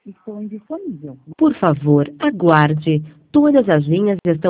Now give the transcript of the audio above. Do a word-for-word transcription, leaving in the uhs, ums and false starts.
Estou indisponível. Por favor, aguarde. Todas as linhas estão